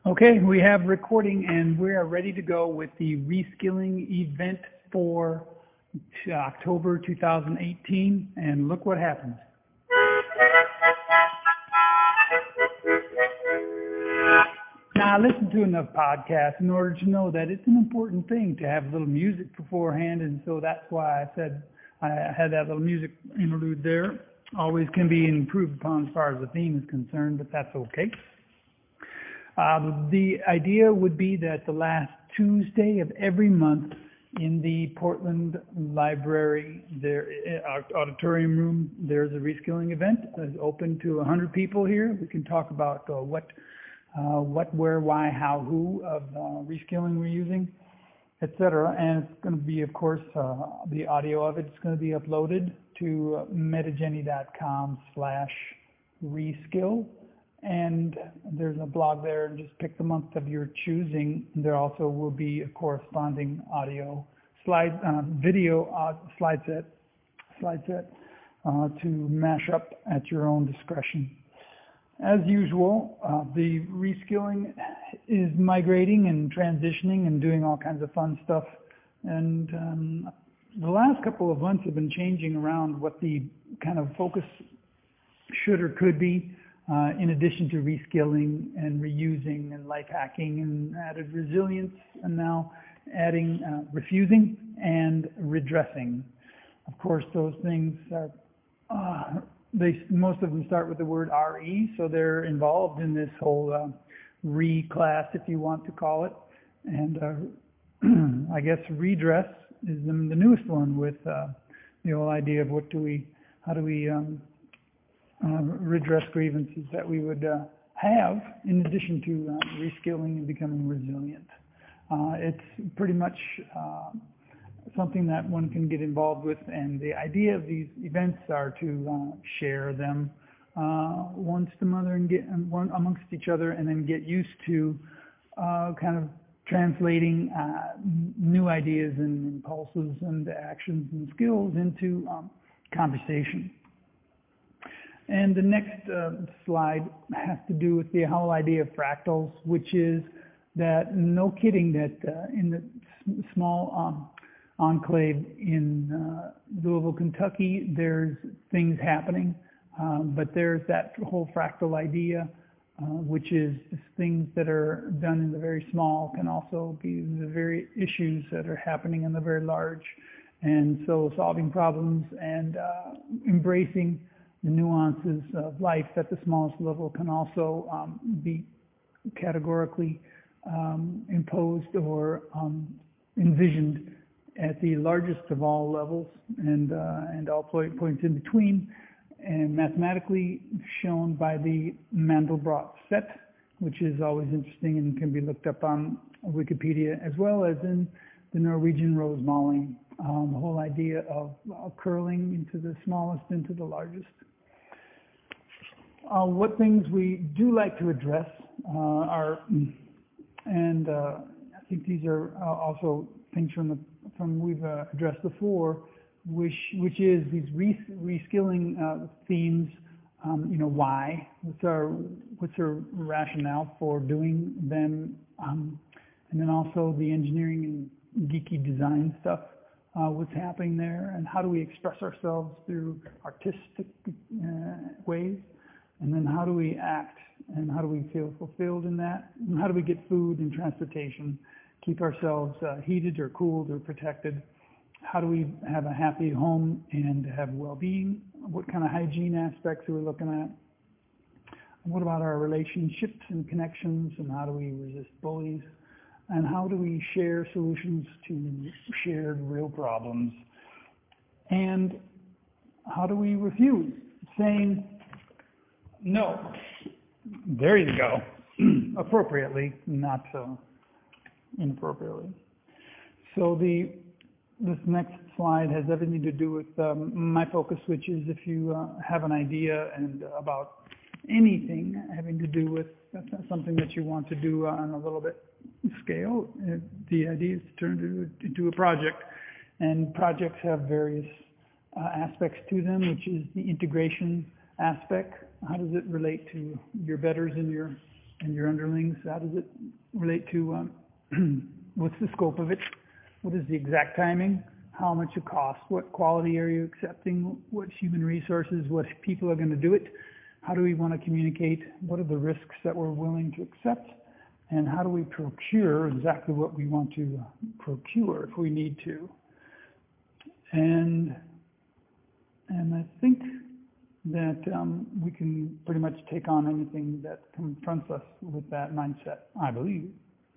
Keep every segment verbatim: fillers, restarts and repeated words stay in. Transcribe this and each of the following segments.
Okay, we have recording and we are ready to go with the reskilling event for October two thousand eighteen, and look what happens. Now, I listened to enough podcasts in order to know that it's an important thing to have a little music beforehand, and so that's why I said I had that little music interlude there. Always can be improved upon as far as the theme is concerned, but that's okay. Uh, the idea would be that the last Tuesday of every month in the Portland Library there, uh, auditorium room, there's a reskilling event. It's open to one hundred people here. We can talk about uh, what, uh, what, where, why, how, who of uh, reskilling we're using, et cetera. And it's going to be, of course, uh, the audio of it is going to be uploaded to metageny.com slash reskill. And there's a blog there, and just pick the month of your choosing. There also will be a corresponding audio slide, uh, video uh, slide set, slide set uh, to mash up at your own discretion. As usual, uh, the reskilling is migrating and transitioning and doing all kinds of fun stuff. And um, the last couple of months have been changing around what the kind of focus should or could be. Uh, in addition to reskilling and reusing and life hacking and added resilience, and now adding uh, refusing and redressing. Of course, those things are, uh, they, most of them start with the word R E, so they're involved in this whole uh, re-class, if you want to call it. And uh, I guess redress is the, the newest one with uh, the whole idea of what do we, how do we, um, Uh, redress grievances that we would uh, have in addition to uh, reskilling and becoming resilient. Uh, it's pretty much uh, something that one can get involved with, and the idea of these events are to uh, share them uh, once to mother and get one amongst each other, and then get used to uh, kind of translating uh, new ideas and impulses and actions and skills into um, conversation. And the next uh, slide has to do with the whole idea of fractals, which is that, no kidding, that uh, in the small um, enclave in uh, Louisville, Kentucky, there's things happening, um, but there's that whole fractal idea, uh, which is things that are done in the very small can also be the very issues that are happening in the very large. And so solving problems and uh, embracing the nuances of life at the smallest level can also um, be categorically um, imposed or um, envisioned at the largest of all levels, and uh, and all points in between, and mathematically shown by the Mandelbrot set, which is always interesting and can be looked up on Wikipedia, as well as in the Norwegian rose mauling, um, the whole idea of uh, curling into the smallest into the largest. Uh, what things we do like to address uh, are, and uh, I think these are uh, also things from the from we've uh, addressed before, which which is these re reskilling uh, themes. Um, you know, why? What's our what's our rationale for doing them? Um, and then also the engineering and geeky design stuff. Uh, what's happening there, and how do we express ourselves through artistic uh, ways? And then how do we act, and how do we feel fulfilled in that? And how do we get food and transportation, keep ourselves uh, heated or cooled or protected? How do we have a happy home and have well-being? What kind of hygiene aspects are we looking at? What about our relationships and connections, and how do we resist bullies? And how do we share solutions to shared real problems? And how do we refuse, saying no? There you go. Appropriately, not so inappropriately. So the this next slide has everything to do with um, my focus, which is if you uh, have an idea and uh, about anything having to do with something that you want to do on a little bit scale, uh, the idea is to turn it into a project. And projects have various uh, aspects to them, which is the integration aspect. How does it relate to your betters in your and your underlings? How does it relate to, um, what's the scope of it? What is the exact timing? How much it costs? What quality are you accepting? What human resources? What people are going to do it? How do we want to communicate? What are the risks that we're willing to accept? And how do we procure exactly what we want to procure if we need to? And and I think that um, we can pretty much take on anything that confronts us with that mindset, I believe.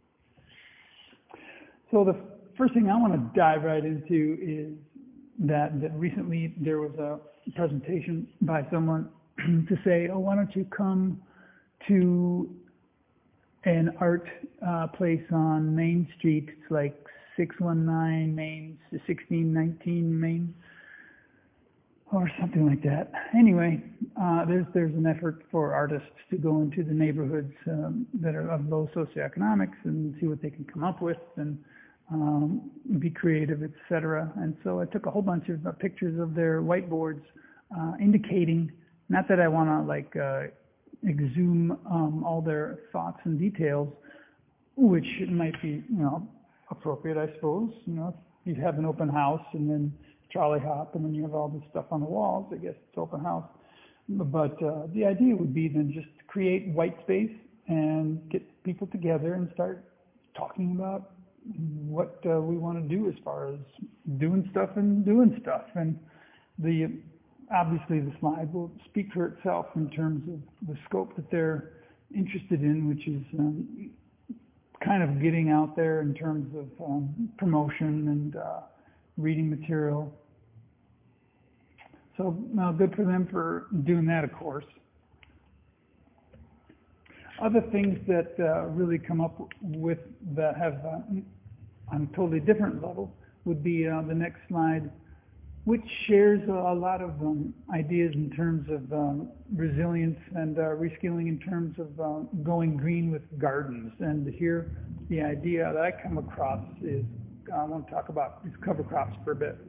So the first thing I want to dive right into is that, that recently there was a presentation by someone to say, oh, why don't you come to an art uh, place on Main Street. It's like six one nine Main, sixteen nineteen Main, or something like that. Anyway, uh, there's there's an effort for artists to go into the neighborhoods um, that are of low socioeconomics and see what they can come up with and um, be creative, et cetera. And so I took a whole bunch of uh, pictures of their whiteboards, uh, indicating, not that I want to like uh, exhume um, all their thoughts and details, which might be, you know, appropriate, I suppose. You know, if you have an open house and then trolley hop and then you have all this stuff on the walls, I guess it's open house. But uh, the idea would be then just to create white space and get people together and start talking about what uh, we want to do as far as doing stuff and doing stuff. And the obviously the slide will speak for itself in terms of the scope that they're interested in, which is um, kind of getting out there in terms of um, promotion and uh, reading material. So uh, good for them for doing that, of course. Other things that uh, really come up with that have uh, on a totally different level would be uh, the next slide, which shares a lot of um, ideas in terms of um, resilience and uh, reskilling in terms of uh, going green with gardens. And here, the idea that I come across is, I want to talk about these cover crops for a bit.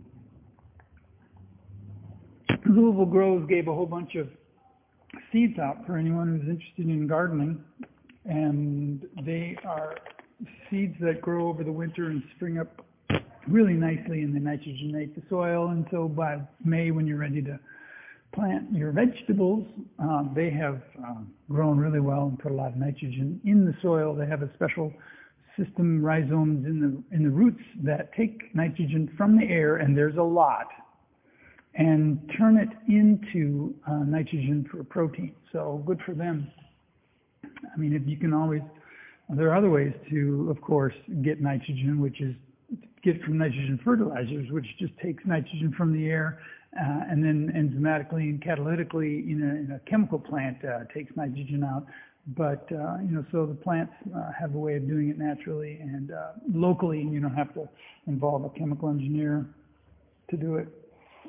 Louisville Groves gave a whole bunch of seeds out for anyone who's interested in gardening, and they are seeds that grow over the winter and spring up really nicely, and they nitrogenate the soil. And so by May, when you're ready to plant your vegetables, uh, they have uh, grown really well and put a lot of nitrogen in the soil. They have a special system, rhizomes in the in the roots, that take nitrogen from the air, and there's a lot, and turn it into uh, nitrogen for protein. So good for them. I mean, if you can always, there are other ways to, of course, get nitrogen, which is get from nitrogen fertilizers, which just takes nitrogen from the air uh, and then enzymatically and catalytically in a, in a chemical plant uh, takes nitrogen out. But, uh, you know, so the plants uh, have a way of doing it naturally and uh, locally, and you don't have to involve a chemical engineer to do it.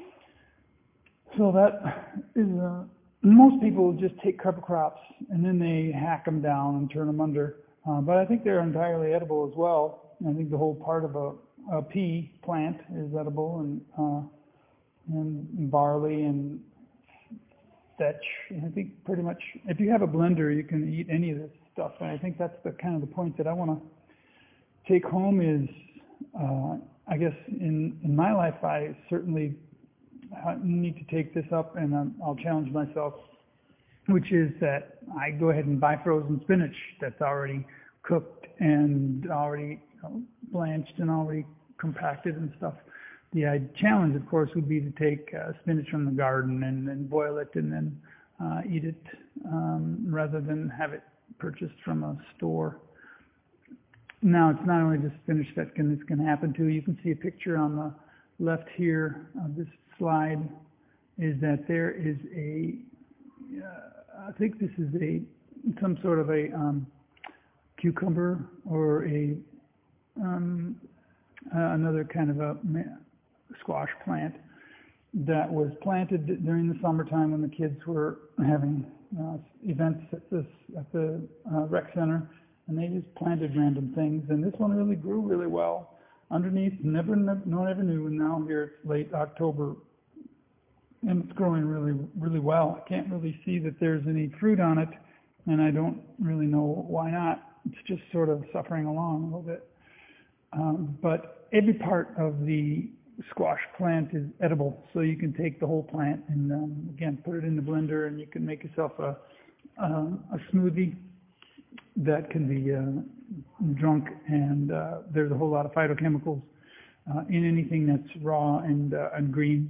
So that is, uh, most people just take cover crops and then they hack them down and turn them under. Uh, but I think they're entirely edible as well. I think the whole part of a, a pea plant is edible, and uh, and barley and vetch. And I think pretty much, if you have a blender, you can eat any of this stuff. And I think that's the kind of the point that I want to take home is, uh, I guess in in my life, I certainly need to take this up, and um, I'll challenge myself, which is that I go ahead and buy frozen spinach that's already cooked and already, you know, blanched and already compacted and stuff. The uh, challenge, of course, would be to take uh, spinach from the garden and then boil it and then uh, eat it um, rather than have it purchased from a store. Now, it's not only just spinach that can this can happen to. You can see a picture on the left here of this slide, is that there is a, uh, I think this is a some sort of a um, cucumber or a um, uh, another kind of a squash plant that was planted during the summertime when the kids were having uh, events at this at the uh, rec center, and they just planted random things, and this one really grew really well underneath. Never, never no one ever knew, and now here it's late October and it's growing really really well. I can't really see that there's any fruit on it, and I don't really know why not. It's just sort of suffering along a little bit. Um, but every part of the squash plant is edible, so you can take the whole plant and um, again put it in the blender, and you can make yourself a um, a smoothie that can be uh, drunk. And uh, there's a whole lot of phytochemicals uh, in anything that's raw and uh, and green.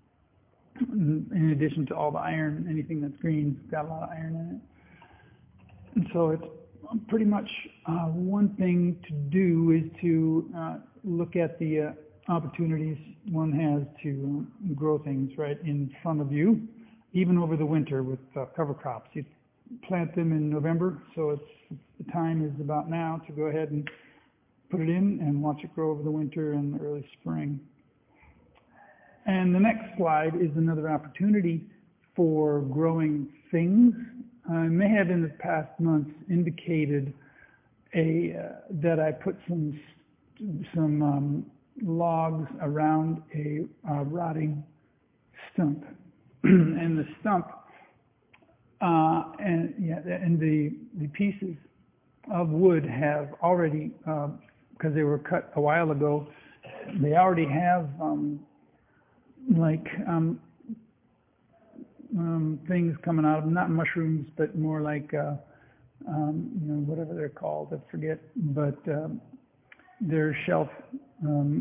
In addition to all the iron, anything that's green has got a lot of iron in it. And so it's pretty much uh, one thing to do is to uh, look at the uh, opportunities one has to um, grow things right in front of you, even over the winter with uh, cover crops. You plant them in November, so it's the time is about now to go ahead and put it in and watch it grow over the winter and the early spring. And the next slide is another opportunity for growing things. I may have in the past months indicated a uh, that I put some some um, logs around a uh, rotting stump, and the stump uh, and yeah, and the the pieces of wood have already uh, because they were cut a while ago. They already have um, like um, um, things coming out of them, not mushrooms, but more like, uh, um, you know, whatever they're called, I forget, but um, they're shelf um,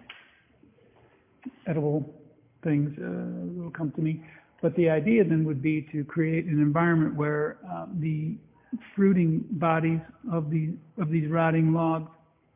edible things uh, will come to me. But the idea then would be to create an environment where uh, the fruiting bodies of these, of these rotting logs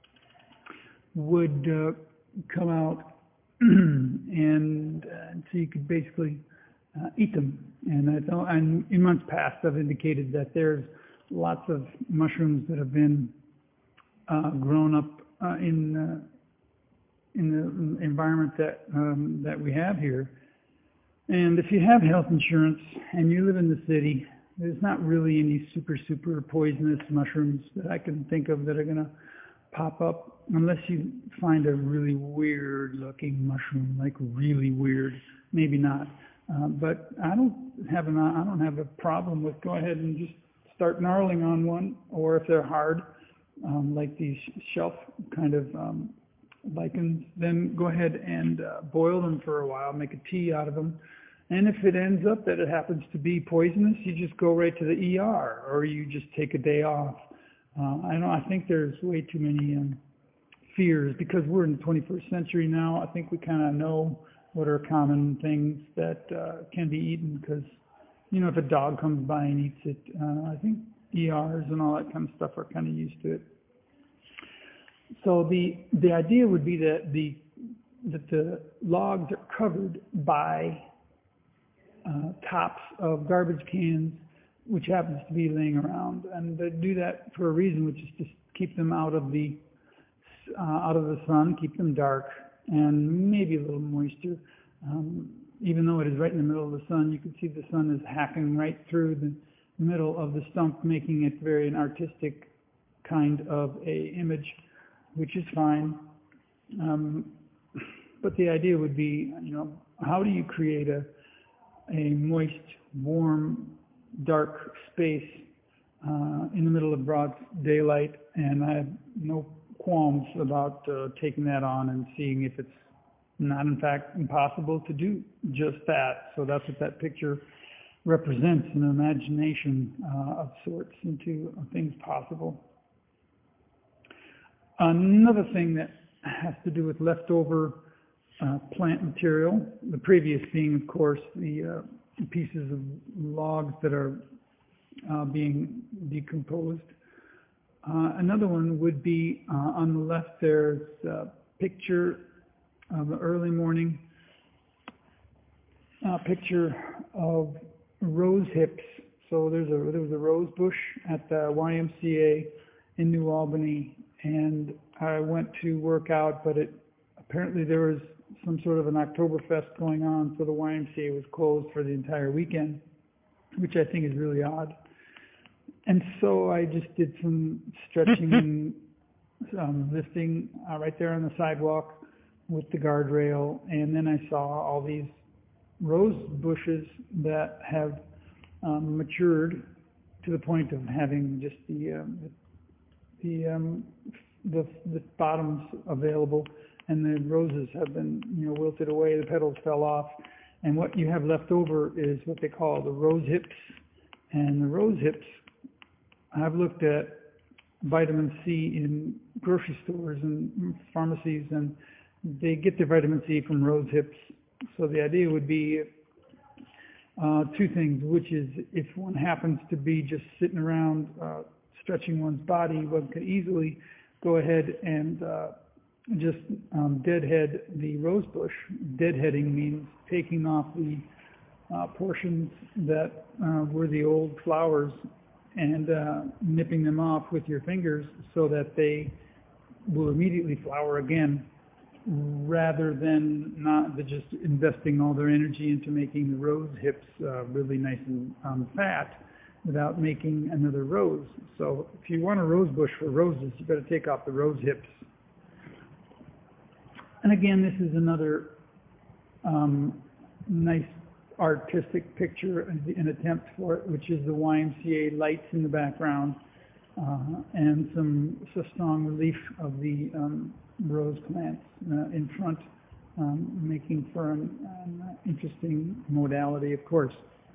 would uh, come out and uh, so you could basically uh, eat them. And I thought, and in months past, I've indicated that there's lots of mushrooms that have been uh, grown up uh, in uh, in the environment that um, that we have here. And if you have health insurance and you live in the city, there's not really any super super poisonous mushrooms that I can think of that are going to pop up, unless you find a really weird looking mushroom, like really weird, maybe not. Uh, but I don't have an I don't have a problem with go ahead and just start gnarling on one, or if they're hard, um, like these shelf kind of um, lichens, then go ahead and uh, boil them for a while, make a tea out of them. And if it ends up that it happens to be poisonous, you just go right to the E R, or you just take a day off. Uh, I know. I think there's way too many um, fears because we're in the twenty-first century now. I think we kind of know what are common things that uh, can be eaten because, you know, if a dog comes by and eats it, uh, I think E Rs and all that kind of stuff are kind of used to it. So the the idea would be that the that the logs are covered by uh, tops of garbage cans, which happens to be laying around, and they do that for a reason, which is to keep them out of the uh, out of the sun, keep them dark, and maybe a little moisture. Um, even though it is right in the middle of the sun, you can see the sun is hacking right through the middle of the stump, making it very an artistic kind of a image, which is fine. Um, but the idea would be, you know, how do you create a a moist, warm, dark space uh, in the middle of broad daylight? And I have no qualms about uh, taking that on and seeing if it's not in fact impossible to do just that. So that's what that picture represents, an imagination uh, of sorts into things possible. Another thing that has to do with leftover uh, plant material, the previous being, of course, the uh, pieces of logs that are uh, being decomposed. Uh, another one would be uh, on the left, there's a picture of the early morning, a picture of rose hips. So there's a there was a rose bush at the Y M C A in New Albany, and I went to work out, but it apparently there was some sort of an Oktoberfest going on, so the Y M C A was closed for the entire weekend, which I think is really odd. And so I just did some stretching and um, lifting uh, right there on the sidewalk with the guardrail, and then I saw all these rose bushes that have um, matured to the point of having just the um, the, um, the the bottoms available, and the roses have been, you know, wilted away. The petals fell off, and what you have left over is what they call the rose hips. And the rose hips, I've looked at vitamin C in grocery stores and pharmacies, and they get their vitamin C from rose hips. So the idea would be uh, two things, which is if one happens to be just sitting around uh, stretching one's body, one could easily go ahead and uh, just um, deadhead the rose bush. Deadheading means taking off the uh, portions that uh, were the old flowers and uh, nipping them off with your fingers so that they will immediately flower again, rather than not just investing all their energy into making the rose hips uh, really nice and um, fat without making another rose. So if you want a rose bush for roses, you better take off the rose hips. And again, this is another um, nice artistic picture, an attempt for it, which is the Y M C A lights in the background uh, and some so strong relief of the um, rose plants uh, in front, um, making for an, an interesting modality, of course.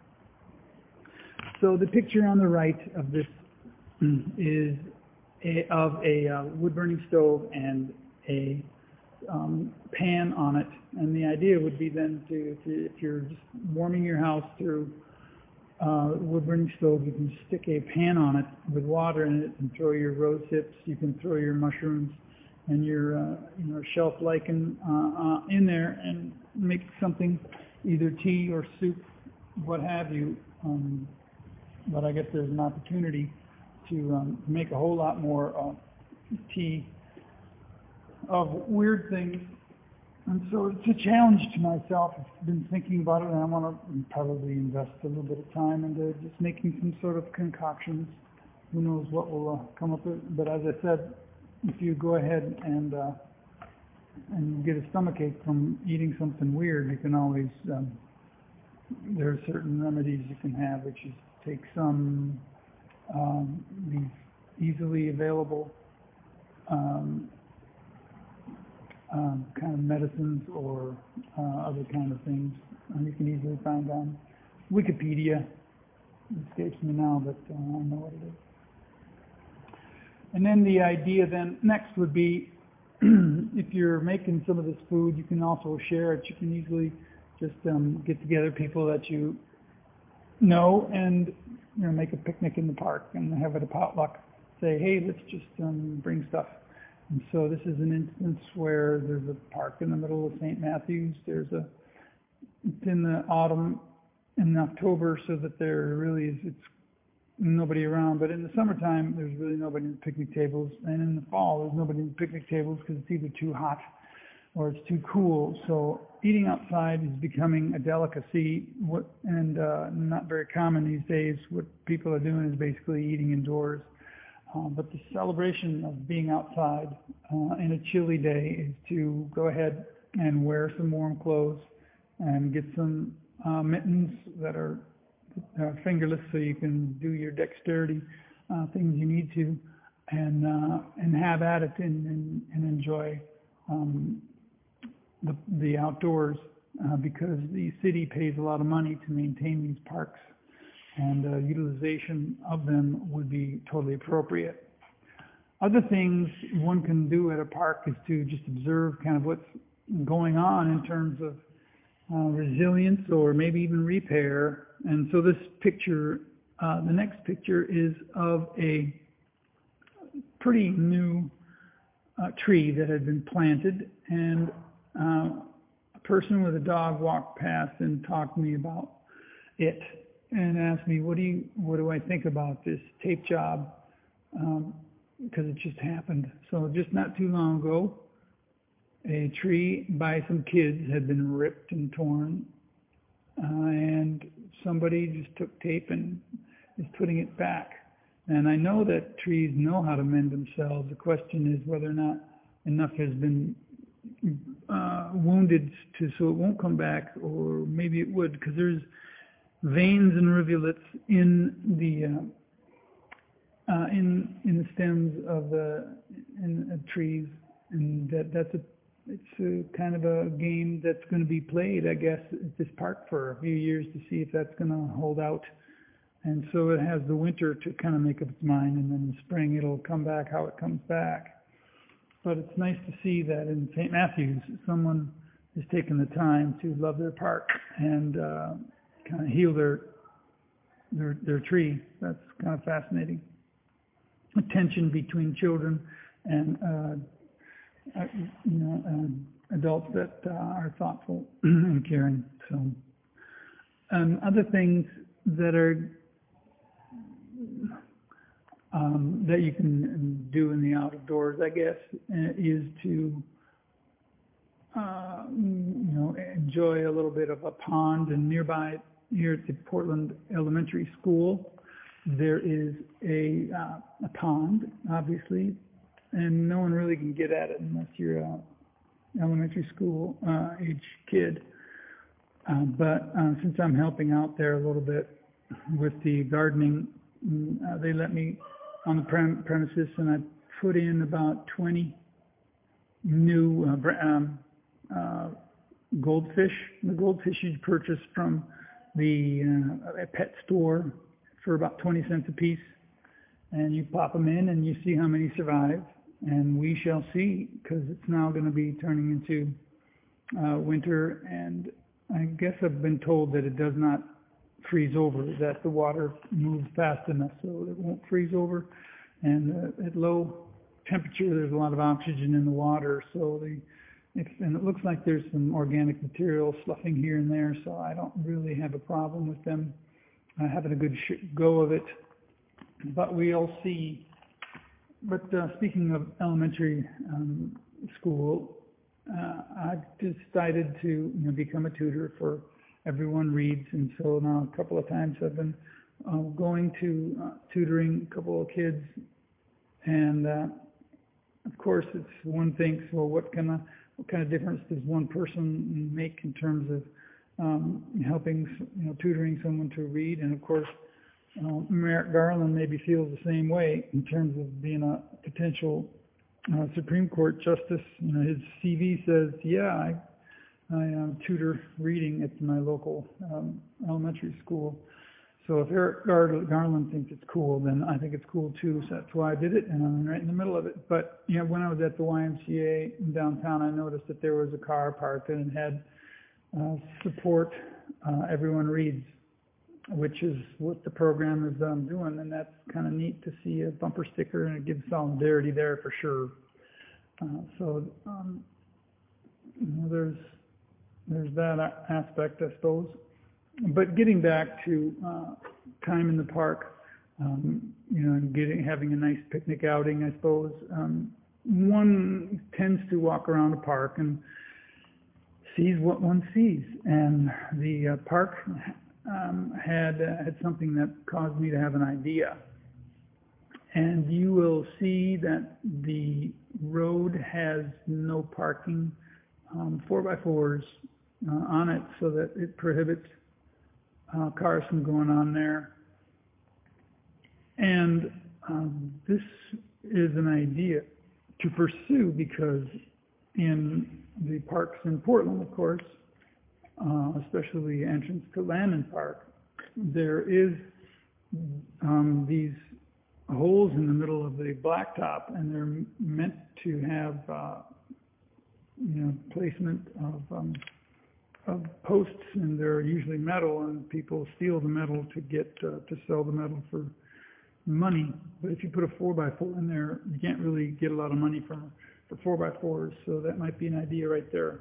So the picture on the right of this is a, of a uh, wood-burning stove and a um, pan on it. And the idea would be then to, to if you're just warming your house through uh, wood-burning stove, you can stick a pan on it with water in it and throw your rose hips. You can throw your mushrooms and your uh, you know, shelf lichen uh, uh, in there and make something, either tea or soup, what have you. Um, but I guess there's an opportunity to um, make a whole lot more uh, tea of weird things. And so it's a challenge to myself. I've been thinking about it, and I want to probably invest a little bit of time into just making some sort of concoctions. Who knows what will uh, come up with. But as I said, if you go ahead and uh, and get a stomachache from eating something weird, you can always, um, there are certain remedies you can have, which is take some um, these easily available um, um, kind of medicines or uh, other kind of things. And you can easily find on Wikipedia. It escapes me now, but uh, I know what it is. And then the idea then next would be if you're making some of this food, you can also share it. You can easily just um, get together people that you know and you know make a picnic in the park and have it a potluck. Say, hey, let's just um, bring stuff. And so this is an instance where there's a park in the middle of Saint Matthews. There's a, it's in the autumn, in October, so that there really is, it's nobody around. But in the summertime, there's really nobody at the picnic tables. And in the fall, there's nobody at the picnic tables because it's either too hot or it's too cool. So eating outside is becoming a delicacy, what, and uh, not very common these days. What people are doing is basically eating indoors. Uh, but the celebration of being outside uh, in a chilly day is to go ahead and wear some warm clothes and get some uh, mittens that are uh, fingerless, so you can do your dexterity uh, things you need to, and uh, and have at it and, and, and enjoy um, the the outdoors uh, because the city pays a lot of money to maintain these parks. And uh, utilization of them would be totally appropriate. Other things one can do at a park is to just observe kind of what's going on in terms of uh, resilience or maybe even repair. And so this picture, uh, the next picture is of a pretty new uh, tree that had been planted, and uh, a person with a dog walked past and talked to me about it. And asked me, what do you, what do I think about this tape job? Um, because it just happened. So just not too long ago, a tree by some kids had been ripped and torn, uh, and somebody just took tape and is putting it back. And I know that trees know how to mend themselves. The question is whether or not enough has been uh, wounded to so it won't come back, or maybe it would, because there's veins and rivulets in the uh, uh, in in the stems of the in, uh, trees, and that that's a it's a kind of a game that's going to be played, I guess, at this park for a few years to see if that's going to hold out. And so it has the winter to kind of make up its mind, and then in the spring it'll come back how it comes back. But it's nice to see that in Saint Matthews, someone has taken the time to love their park and uh, kind of heal their their their tree. That's kind of fascinating. A tension between children and uh, uh, you know uh, adults that uh, are thoughtful and caring. So, um, other things that are um, that you can do in the outdoors, I guess, is to uh, you know enjoy a little bit of a pond. And nearby here at the Portland Elementary School, there is a uh, a pond, obviously, and no one really can get at it unless you're a elementary school uh, age kid. Uh, but uh, since I'm helping out there a little bit with the gardening, uh, they let me on the prem- premises, and I put in about twenty new uh, br- um, uh, goldfish. The goldfish you purchase from the uh, pet store for about twenty cents a piece, and you pop them in and you see how many survive, and we shall see, because it's now going to be turning into uh, winter, and I guess I've been told that it does not freeze over, that the water moves fast enough so it won't freeze over, and uh, at low temperature there's a lot of oxygen in the water, so the If, and it looks like there's some organic material sloughing here and there, so I don't really have a problem with them uh, having a good sh- go of it. But we'll see. But uh, speaking of elementary um, school, uh, I've decided to you know, become a tutor for Everyone Reads, and so now a couple of times I've been uh, going to uh, tutoring a couple of kids, and uh, of course it's one thing. So what kind of what kind of difference does one person make in terms of um, helping, you know, tutoring someone to read? And of course, uh, Merrick Garland maybe feels the same way in terms of being a potential uh, Supreme Court justice. You know, his C V says, "Yeah, I, I um, tutor reading at my local um, elementary school." So if Eric Garland thinks it's cool, then I think it's cool too. So that's why I did it, and I'm right in the middle of it. But you know, when I was at the Y M C A in downtown, I noticed that there was a car parked and it had uh, support uh, Everyone Reads, which is what the program is um, doing, and that's kind of neat to see a bumper sticker, and it gives solidarity there for sure. Uh, so um, you know, there's there's that aspect, I suppose. But getting back to uh, time in the park, um, you know, and getting having a nice picnic outing, I suppose. Um, one tends to walk around a park and sees what one sees, and the uh, park um, had uh, had something that caused me to have an idea. And you will see that the road has no parking, um, four by fours uh, on it, so that it prohibits Uh, cars from going on there. And um, this is an idea to pursue, because in the parks in Portland, of course, uh, especially the entrance to Landon Park, there is um, these holes in the middle of the blacktop, and they're meant to have uh, you know, placement of um, of posts, and they're usually metal, and people steal the metal to get uh, to sell the metal for money. But if you put a four by four in there, you can't really get a lot of money for for four by fours. So that might be an idea right there.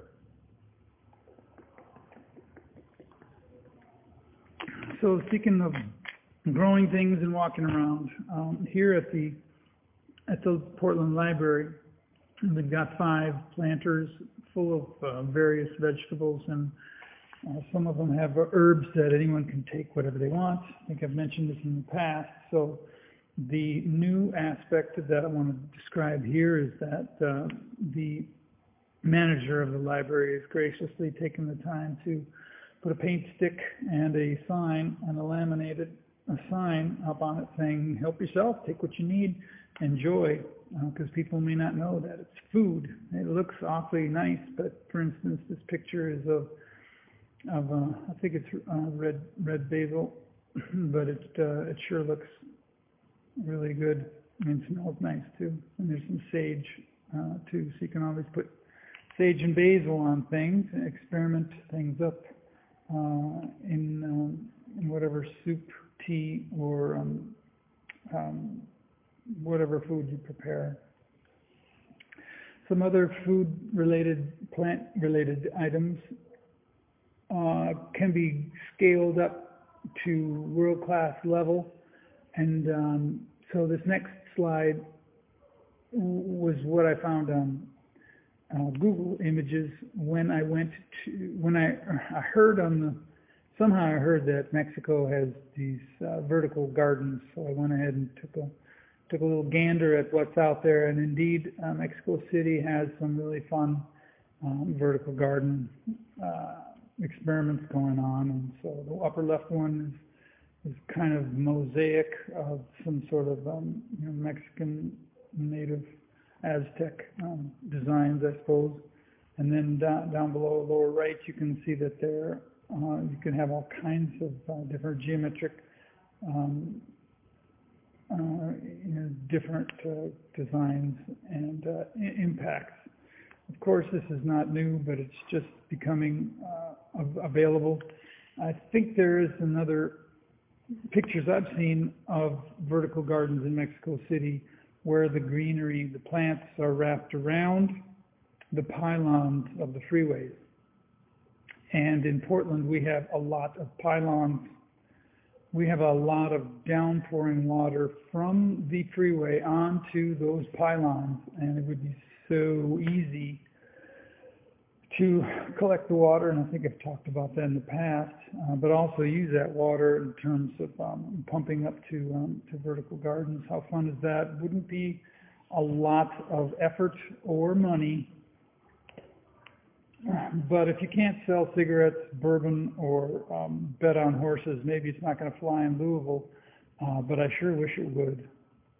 So speaking of growing things and walking around, um, here at the at the Portland Library, we've got five planters full of uh, various vegetables, and uh, some of them have herbs that anyone can take whatever they want. I think I've mentioned this in the past. So the new aspect that I want to describe here is that uh, the manager of the library has graciously taken the time to put a paint stick and a sign on a laminated a sign up on it saying, help yourself, take what you need, enjoy, because uh, people may not know that it's food. It looks awfully nice, but for instance, this picture is of, of uh, I think it's uh, red red basil, but it, uh, it sure looks really good and smells nice too. And there's some sage uh, too, so you can always put sage and basil on things and experiment things up uh, in, um, in whatever soup, tea, or um, um, whatever food you prepare. Some other food-related, plant-related items uh, can be scaled up to world-class level. And um, so this next slide was what I found on uh, Google Images when I went to, when I, I heard on the, somehow I heard that Mexico has these uh, vertical gardens. So I went ahead and took a took a little gander at what's out there, and indeed, uh, Mexico City has some really fun um, vertical garden uh, experiments going on. And so the upper left one is, is kind of mosaic of some sort of um, you know, Mexican, native, Aztec um, designs, I suppose. And then down, down below, lower right, you can see that there uh, you can have all kinds of uh, different geometric um, Uh, you know, different uh, designs and uh, I- impacts. Of course, this is not new, but it's just becoming uh, av- available. I think there is another pictures I've seen of vertical gardens in Mexico City where the greenery, the plants are wrapped around the pylons of the freeways. And in Portland, we have a lot of pylons. We have a lot of downpouring water from the freeway onto those pylons, and it would be so easy to collect the water, and I think I've talked about that in the past, uh, but also use that water in terms of um, pumping up to, um, to vertical gardens. How fun is that? Wouldn't be a lot of effort or money. But if you can't sell cigarettes, bourbon, or um, bet on horses, maybe it's not going to fly in Louisville, uh, but I sure wish it would.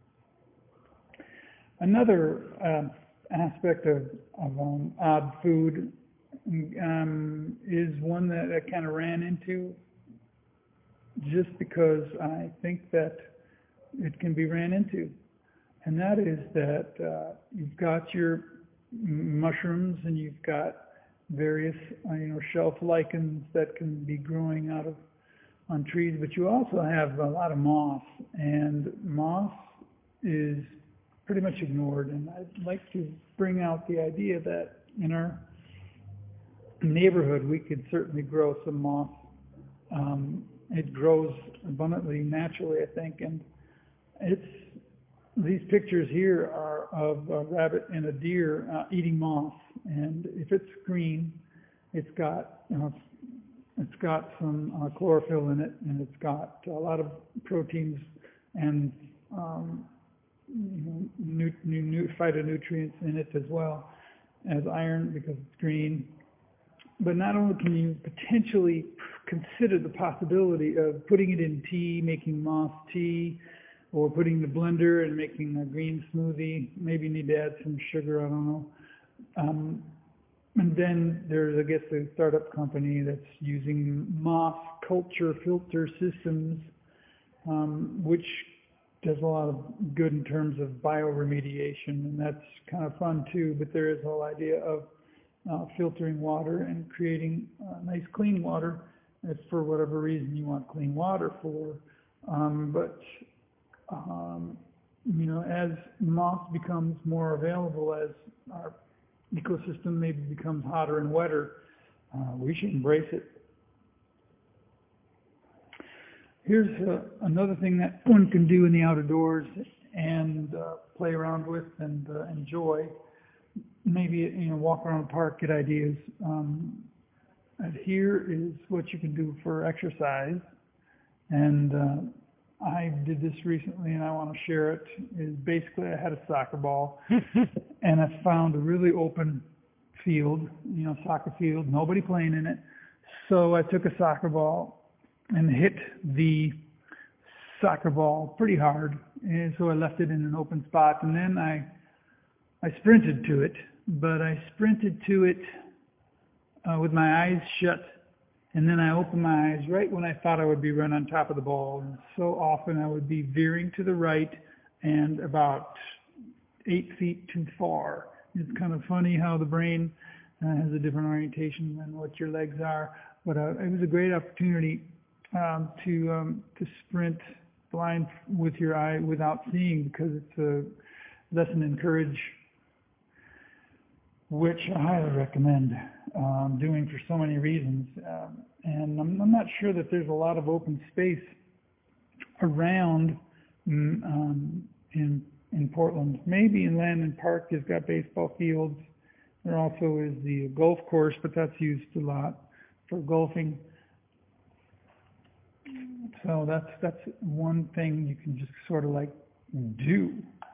Another uh, aspect of, of um, odd food um, is one that I kind of ran into just because I think that it can be ran into. And that is that uh, you've got your mushrooms and you've got various, uh, you know, shelf lichens that can be growing out of on trees, but you also have a lot of moss, and moss is pretty much ignored. And I'd like to bring out the idea that in our neighborhood we could certainly grow some moss. Um, it grows abundantly naturally, I think, and it's these pictures here are of a rabbit and a deer uh, eating moss, and if it's green, it's got you know, it's got some uh, chlorophyll in it, and it's got a lot of proteins and um, you know, nu- nu- nu- phytonutrients in it as well as iron because it's green. But not only can you potentially consider the possibility of putting it in tea, making moss tea, or putting the blender and making a green smoothie. Maybe you need to add some sugar, I don't know. Um, and then there's, I guess, a startup company that's using moss culture filter systems, um, which does a lot of good in terms of bioremediation, and that's kind of fun too. But there is the whole idea of uh, filtering water and creating uh, nice clean water if for whatever reason you want clean water for. Um, but Um, you know, as moss becomes more available, as our ecosystem maybe becomes hotter and wetter, uh, we should embrace it. Here's uh, another thing that one can do in the outdoors and uh, play around with and uh, enjoy. Maybe, you know, walk around the park, get ideas. Um, and here is what you can do for exercise. And uh, I did this recently and I want to share it. Is basically I had a soccer ball and I found a really open field, you know, soccer field, nobody playing in it. So I took a soccer ball and hit the soccer ball pretty hard, and so I left it in an open spot, and then I I sprinted to it, but I sprinted to it uh, with my eyes shut, and then I opened my eyes right when I thought I would be run on top of the ball, and so often I would be veering to the right and about eight feet too far. It's kind of funny how the brain uh, has a different orientation than what your legs are, but uh, it was a great opportunity um, to um, to sprint blind with your eye without seeing, because it's a lesson in courage, which I highly recommend um, doing for so many reasons. Um, and I'm, I'm not sure that there's a lot of open space around um, in in Portland. Maybe in Landon Park, they've got baseball fields. There also is the golf course, but that's used a lot for golfing. So that's that's one thing you can just sort of like do.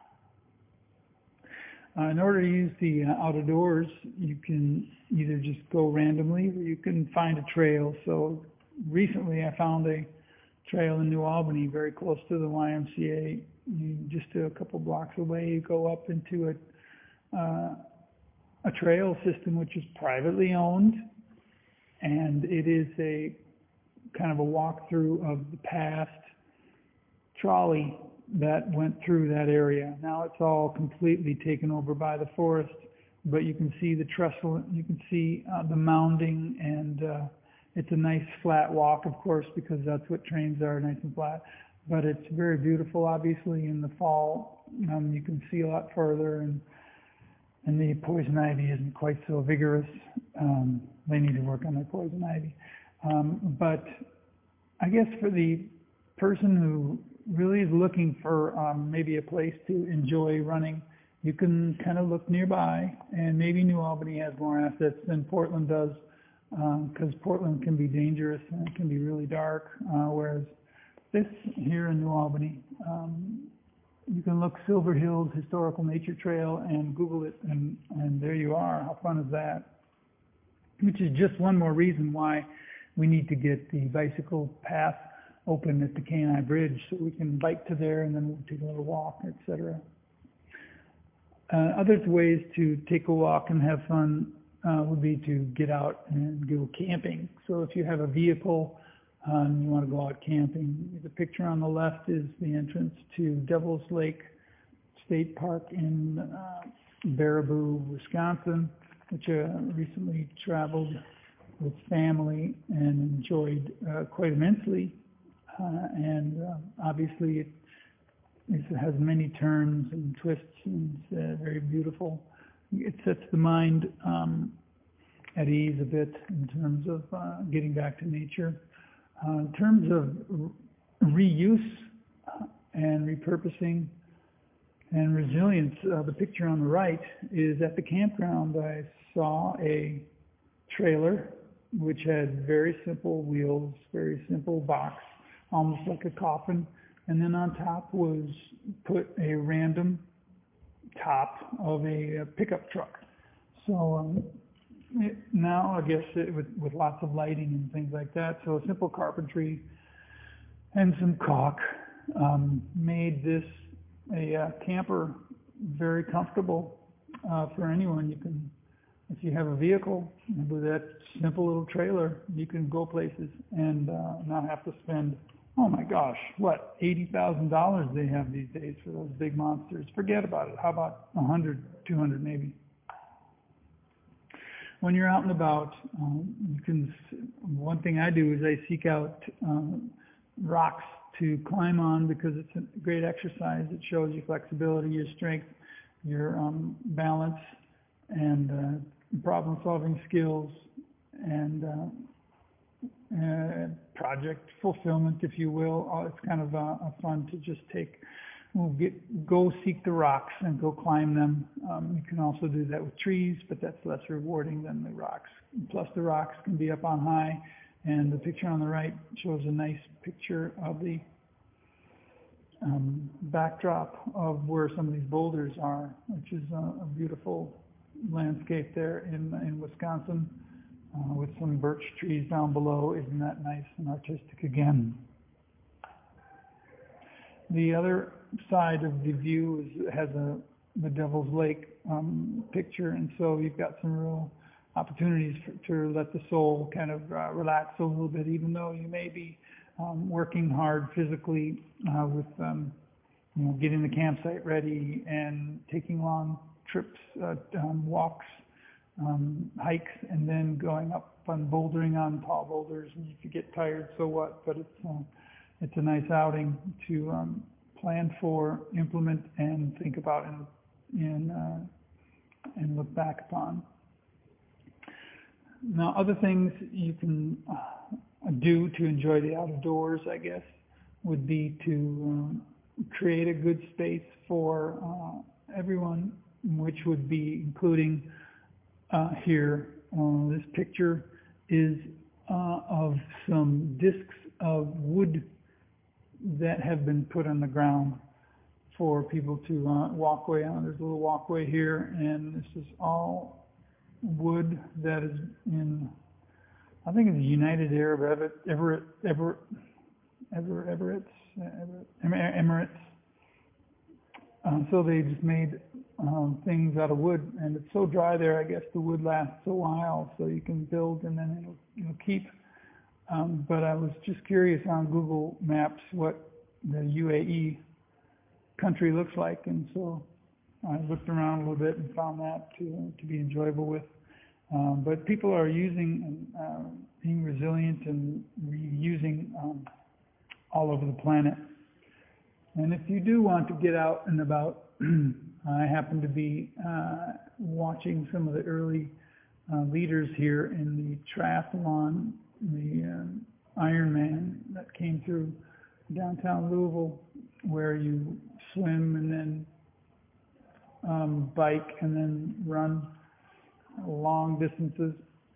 Uh, in order to use the uh, out of doors, you can either just go randomly or you can find a trail. So recently I found a trail in New Albany very close to the Y M C A. You just a couple blocks away, you go up into a, uh, a trail system which is privately owned, and it is a kind of a walkthrough of the past trolley that went through that area. Now it's all completely taken over by the forest, but you can see the trestle, you can see uh, the mounding, and uh, it's a nice flat walk, of course, because that's what trains are, nice and flat. But it's very beautiful. Obviously, in the fall, um, you can see a lot further, and and the poison ivy isn't quite so vigorous. Um, they need to work on their poison ivy. Um, but I guess for the person who really is looking for um, maybe a place to enjoy running, you can kind of look nearby, and maybe New Albany has more assets than Portland does, because um, Portland can be dangerous and it can be really dark, uh, whereas this here in New Albany, um, you can look Silver Hills Historical Nature Trail and Google it, and, and there you are. How fun is that? Which is just one more reason why we need to get the bicycle path open at the Kenai Bridge so we can bike to there and then we'll take a little walk, et cetera. Uh, other ways to take a walk and have fun uh, would be to get out and go camping. So if you have a vehicle um, and you want to go out camping, the picture on the left is the entrance to Devil's Lake State Park in uh, Baraboo, Wisconsin, which uh, recently traveled with family and enjoyed uh, quite immensely. Uh, and uh, obviously it, it has many turns and twists, and it's uh, very beautiful. It sets the mind um, at ease a bit in terms of uh, getting back to nature. Uh, in terms of reuse and repurposing and resilience, uh, the picture on the right is at the campground. I saw a trailer which had very simple wheels, very simple box, almost like a coffin, and then on top was put a random top of a, a pickup truck. So um, it, now I guess it, with, with lots of lighting and things like that, so simple carpentry and some caulk um, made this a uh, camper very comfortable uh, for anyone. You can, if you have a vehicle with that simple little trailer, you can go places and uh, not have to spend, oh my gosh, what, eighty thousand dollars they have these days for those big monsters. Forget about it. How about a hundred, two hundred maybe? When you're out and about, um, you can, one thing I do is I seek out um, rocks to climb on, because it's a great exercise. It shows your flexibility, your strength, your um, balance, and uh, problem-solving skills, and uh, uh, project fulfillment, if you will. Uh, it's kind of uh, uh, fun to just take, we'll get, go seek the rocks and go climb them. Um, you can also do that with trees, but that's less rewarding than the rocks. Plus, the rocks can be up on high, and the picture on the right shows a nice picture of the um, backdrop of where some of these boulders are, which is a, a beautiful landscape there in, in Wisconsin, uh, with some birch trees down below. Isn't that nice and artistic again? The other side of the view is, has a the Devil's Lake um, picture, and so you've got some real opportunities for, to let the soul kind of uh, relax a little bit, even though you may be um, working hard physically uh, with um, you know, getting the campsite ready and taking long trips, uh, um, walks, um, hikes, and then going up on bouldering on tall boulders. And if you get tired, so what? But it's uh, it's a nice outing to um, plan for, implement, and think about and and, uh, and look back upon. Now, other things you can uh, do to enjoy the outdoors, I guess, would be to um, create a good space for uh, everyone, which would be including uh, here. Uh, this picture is uh, of some discs of wood that have been put on the ground for people to uh, walk away on. There's a little walkway here, and this is all wood that is in, I think it's United Arab Emirates, Everett, Everett, Everett, Everett, Everett, Emirates. Um, so they just made um, things out of wood, and it's so dry there, I guess the wood lasts a while, so you can build and then it'll, it'll keep. Um, but I was just curious on Google Maps what the U A E country looks like, and so I looked around a little bit and found that to to be enjoyable with. Um, but people are using and uh, being resilient and reusing um, all over the planet. And if you do want to get out and about, I happen to be uh, watching some of the early uh, leaders here in the triathlon, the um, Ironman that came through downtown Louisville, where you swim and then um, bike and then run long distances.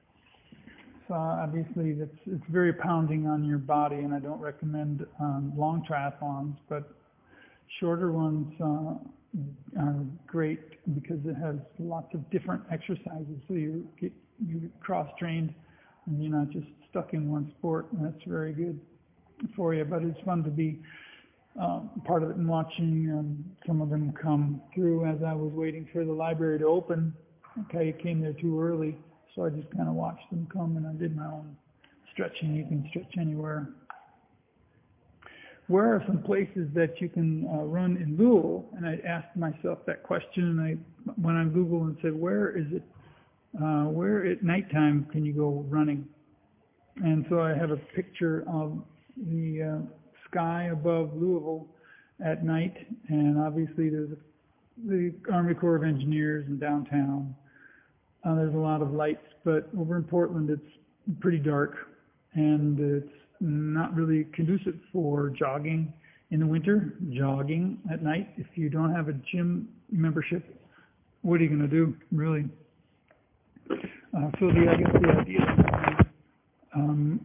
So obviously that's, it's very pounding on your body, and I don't recommend um, long triathlons, but shorter ones uh, are great because it has lots of different exercises, so you get you get cross-trained and you're not just stuck in one sport, and that's very good for you. But it's fun to be um, part of it and watching um, some of them come through as I was waiting for the library to open. Okay, it came there too early, so I just kind of watched them come, and I did my own stretching. You can stretch anywhere. Where are some places that you can uh, run in Louisville? And I asked myself that question, and I went on Google and said, where is it, uh, where at nighttime can you go running? And so I have a picture of the uh, sky above Louisville at night, and obviously there's a, the Army Corps of Engineers in downtown. Uh, there's a lot of lights, but over in Portland it's pretty dark, and it's not really conducive for jogging in the winter, jogging at night. If you don't have a gym membership, what are you going to do, really? Uh, so the, I guess the idea is, um,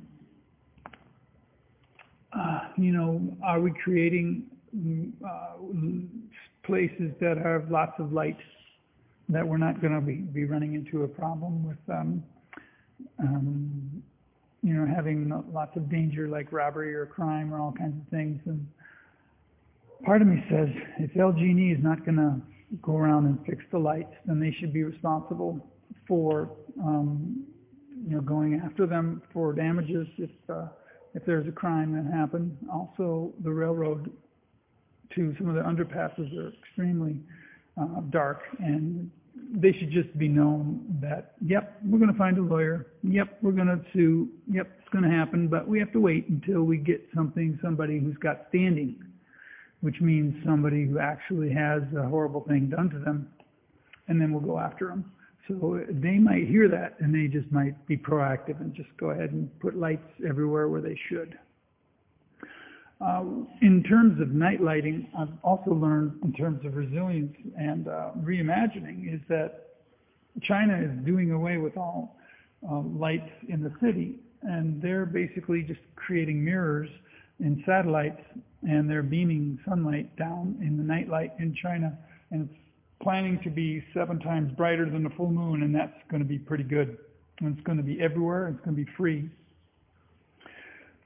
uh, you know, are we creating uh, places that have lots of lights that we're not going to be, be running into a problem with, um, um, you know, having lots of danger like robbery or crime or all kinds of things. And part of me says if L G and E is not going to go around and fix the lights, then they should be responsible for, um, you know, going after them for damages if uh, if there's a crime that happened. Also, the railroad to some of the underpasses are extremely uh, dark, and they should just be known that, yep, we're going to find a lawyer. Yep, we're going to sue. Yep, it's going to happen, but we have to wait until we get something, somebody who's got standing, which means somebody who actually has a horrible thing done to them, and then we'll go after them. So they might hear that, and they just might be proactive and just go ahead and put lights everywhere where they should. Uh, in terms of night lighting, I've also learned in terms of resilience and uh, reimagining is that China is doing away with all uh, lights in the city, and they're basically just creating mirrors in satellites, and they're beaming sunlight down in the night light in China, and it's planning to be seven times brighter than the full moon, and that's going to be pretty good. And it's going to be everywhere. It's going to be free.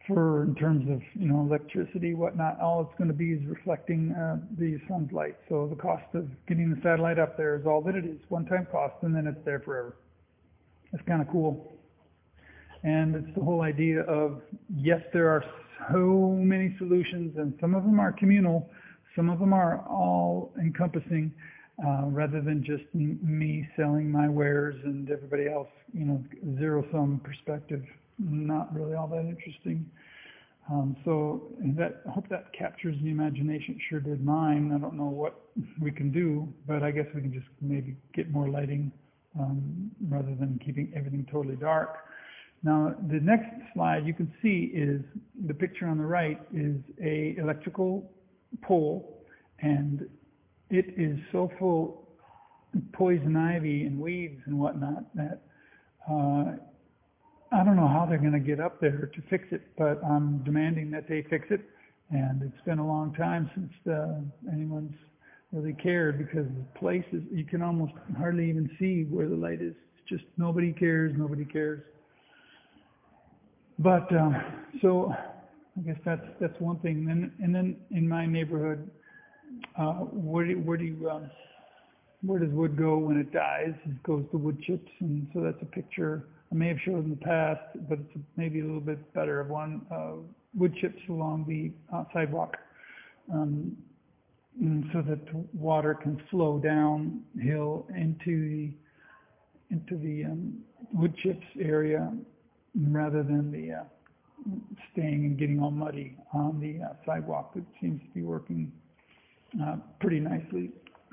for in terms of, you know, electricity, whatnot. All it's going to be is reflecting uh, the sun's light. So the cost of getting the satellite up there is all that it is, one-time cost, and then it's there forever. It's kind of cool. And it's the whole idea of, yes, there are so many solutions, and some of them are communal, some of them are all encompassing, uh, rather than just m- me selling my wares and everybody else, you know, zero-sum perspective. Not really all that interesting. Um, so that, I hope that captures the imagination. It sure did mine. I don't know what we can do, but I guess we can just maybe get more lighting, um, rather than keeping everything totally dark. Now, the next slide you can see is the picture on the right is a electrical pole, and it is so full of poison ivy and weeds and whatnot that uh, I don't know how they're going to get up there to fix it, but I'm demanding that they fix it. And it's been a long time since uh, anyone's really cared, because the place is, you can almost hardly even see where the light is. It's just nobody cares, nobody cares. But um, so I guess that's that's one thing. And then, and then in my neighborhood, uh, where do where do you, um, where does wood go when it dies? It goes to wood chips, and so that's a picture I may have showed in the past, but it's maybe a little bit better of one. Uh, wood chips along the uh, sidewalk, um, and so that the water can flow downhill into the into the um, wood chips area, rather than the uh, staying and getting all muddy on the uh, sidewalk. It seems to be working uh, pretty nicely.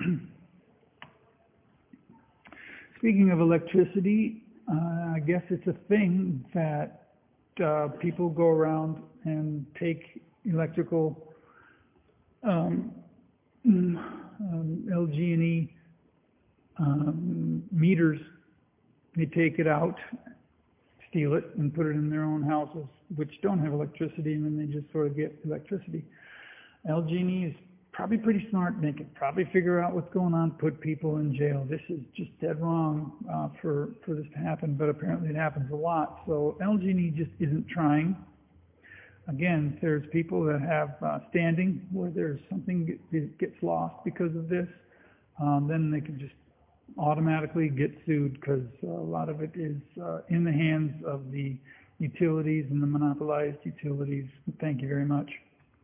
Speaking of electricity, uh, I guess it's a thing that uh, people go around and take electrical um, um, L G and E um, meters. They take it out, steal it, and put it in their own houses, which don't have electricity, and then they just sort of get electricity. L G and E is probably pretty smart. They can probably figure out what's going on, put people in jail. This is just dead wrong uh, for, for this to happen, but apparently it happens a lot. So L G and E just isn't trying. Again, there's people that have uh, standing where there's something that gets lost because of this. Um, then they can just automatically get sued, because a lot of it is uh, in the hands of the utilities and the monopolized utilities. Thank you very much.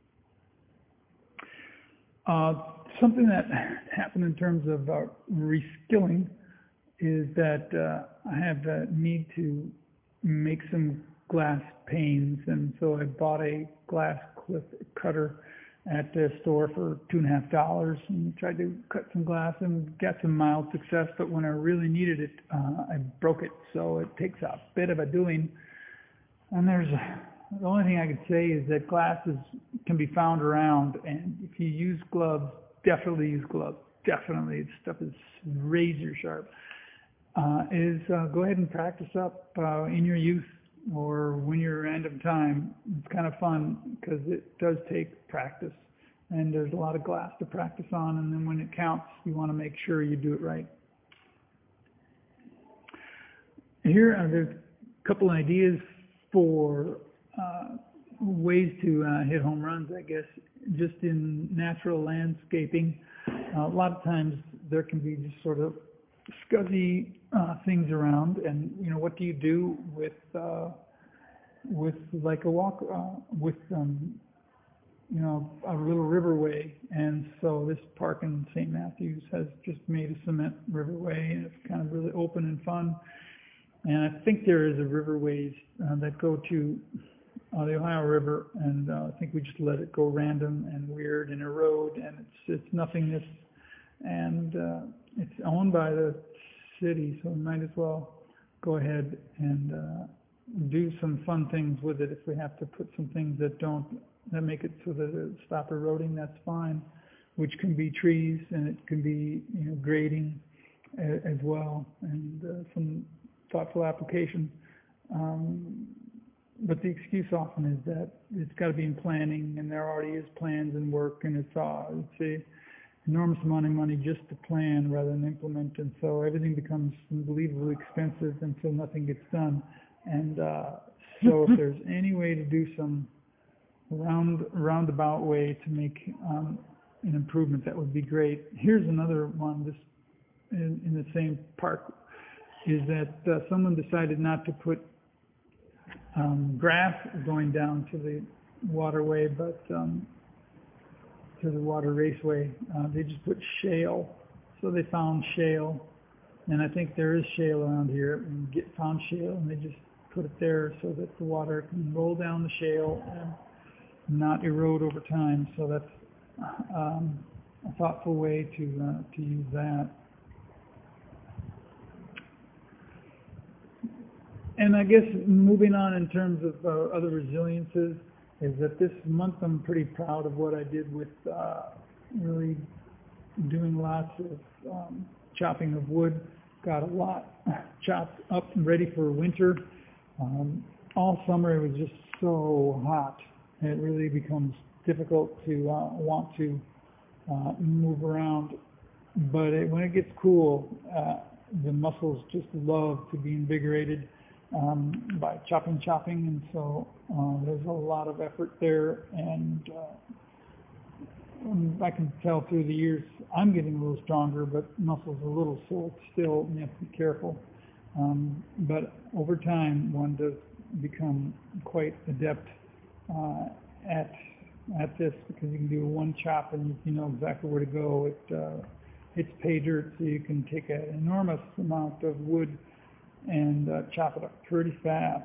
Uh, something that happened in terms of uh, reskilling is that uh, I have a need to make some glass panes, and so I bought a glass clip cutter at the store for two and a half dollars, and tried to cut some glass and got some mild success. But when I really needed it, uh, I broke it. So it takes a bit of a doing. And there's the only thing I could say is that glasses can be found around, and if you use gloves, definitely use gloves. Definitely, this stuff is razor sharp. Uh, is uh, go ahead and practice up uh, in your youth or when you're random time. It's kind of fun because it does take practice, and there's a lot of glass to practice on, and then when it counts, you want to make sure you do it right. Here are there's a couple ideas for uh, ways to uh, hit home runs, I guess, just in natural landscaping. Uh, a lot of times there can be just sort of scuzzy uh, things around, and you know, what do you do with uh, with like a walk uh, with um, you know, a little riverway? And so this park in Saint Matthews has just made a cement riverway, and it's kind of really open and fun. And I think there is a riverways uh, that go to uh, the Ohio River, and uh, I think we just let it go random and weird and erode, and it's it's nothingness, and uh, it's owned by the city, so we might as well go ahead and uh, do some fun things with it. If we have to put some things that don't that make it so that it stop eroding, that's fine. Which can be trees, and it can be, you know, grading a, as well, and uh, some thoughtful application. Um, but the excuse often is that it's got to be in planning, and there already is plans and work, and it's uh, it's a enormous amount of money just to plan rather than implement, and so everything becomes unbelievably expensive until nothing gets done. And uh, So if there's any way to do some round roundabout way to make um, an improvement, that would be great. Here's another one. This in, in the same park is that uh, someone decided not to put um, grass going down to the waterway, but um, to the water raceway. Uh, they just put shale. So they found shale, and I think there is shale around here. And get found shale, and they just put it there so that the water can roll down the shale and not erode over time. So that's um, a thoughtful way to uh, to use that. And I guess moving on in terms of uh, other resiliences, is that this month I'm pretty proud of what I did with uh, really doing lots of um, chopping of wood. Got a lot chopped up and ready for winter. Um, all summer it was just so hot. It really becomes difficult to uh, want to uh, move around. But it, when it gets cool, uh, the muscles just love to be invigorated um, by chopping, chopping, and so uh, there's a lot of effort there. And uh, I can tell through the years I'm getting a little stronger, but muscles a little sore still. You have to be careful. Um, but over time, one does become quite adept uh, at at this, because you can do one chop and you know exactly where to go. It uh, hits pay dirt, so you can take an enormous amount of wood and uh, chop it up pretty fast.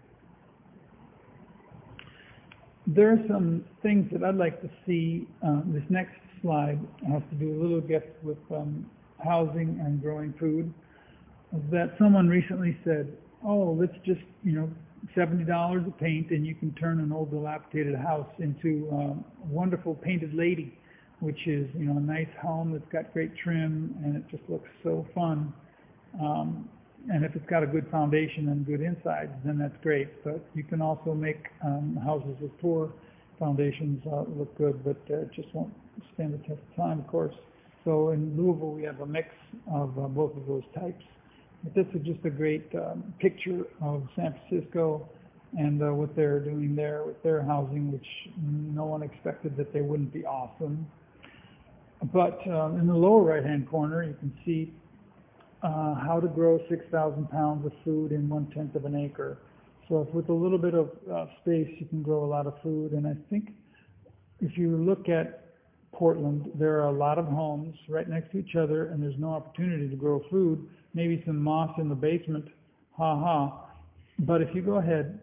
There are some things that I'd like to see. Uh, this next slide has to do a little bit with um, housing and growing food. That someone recently said, oh, let's just, you know, seventy dollars a paint and you can turn an old dilapidated house into um, a wonderful painted lady, which is, you know, a nice home that's got great trim and it just looks so fun. Um, and if it's got a good foundation and good insides, then that's great. But you can also make um, houses with poor foundations uh, look good, but uh, it just won't stand the test of time, of course. So in Louisville, we have a mix of uh, both of those types. But this is just a great um, picture of San Francisco and uh, what they're doing there with their housing, which no one expected that they wouldn't be awesome. But um, in the lower right-hand corner, you can see uh, how to grow six thousand pounds of food in one-tenth of an acre. So if with a little bit of uh, space, you can grow a lot of food. And I think if you look at Portland, there are a lot of homes right next to each other, and there's no opportunity to grow food. Maybe some moss in the basement, ha ha. But if you go ahead